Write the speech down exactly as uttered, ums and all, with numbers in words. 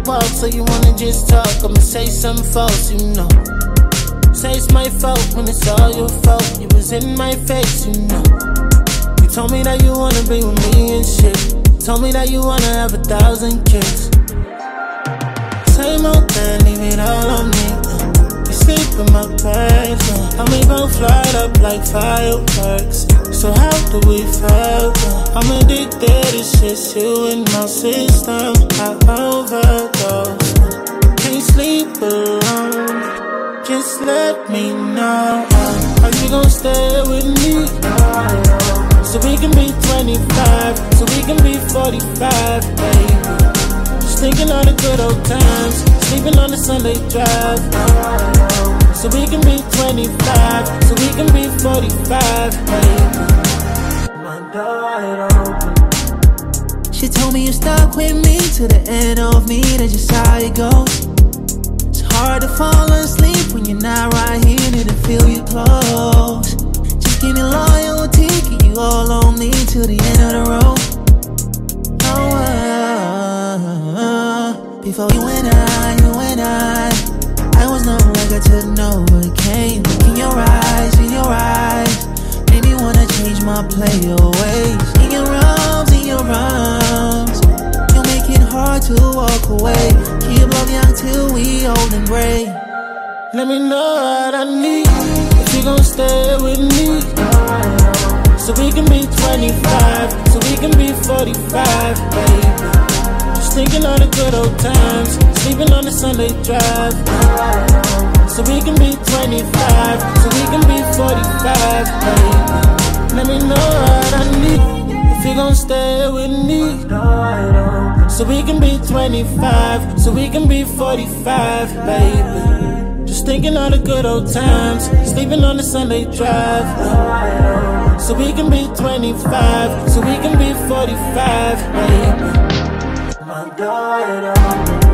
walk, so you wanna just talk. I'ma say something false, you know. Say it's my fault when it's all your fault. You was in my face, you know. You told me that you wanna be with me and shit. Told me that you wanna have a thousand kids. Same old thing, leave it all on me. You sleep in my bed, uh. and we both light up like fireworks. So how do we fail? Uh? I'm addicted to shit, you in my system. I overdose. Can't sleep alone. Just let me know. Uh, are you gon' stay with me? So we can be twenty-five, so we can be forty-five, baby. Just thinking of the good old times, sleeping on the Sunday drive. So we can be twenty-five, so we can be forty-five, baby. My door open. She told me you stuck with me to the end of me, that's just how it goes. It's hard to fall asleep when you're not right here, need to feel you close. Just give me loyalty, keep you all on me till the end of the road. Oh, uh, uh, before you and I, you and I, I was no record to know what came. Look in your eyes, in your eyes, made me wanna change my play ways. In your arms, in your arms, you make it hard to walk away. Keep love young till we old and gray. Let me know what I need, if you gon' stay with me. So we can be twenty-five, so we can be forty-five, baby. Just thinking of the good old times, sleeping on the Sunday drive. So we can be twenty-five, so we can be forty-five, baby. Let me know what I need, if you gon' stay with me. So we can be twenty-five, so we can be forty-five, baby. Just thinking of the good old times, sleeping on the Sunday drive. So we can be twenty-five, so we can be forty-five, baby. My God,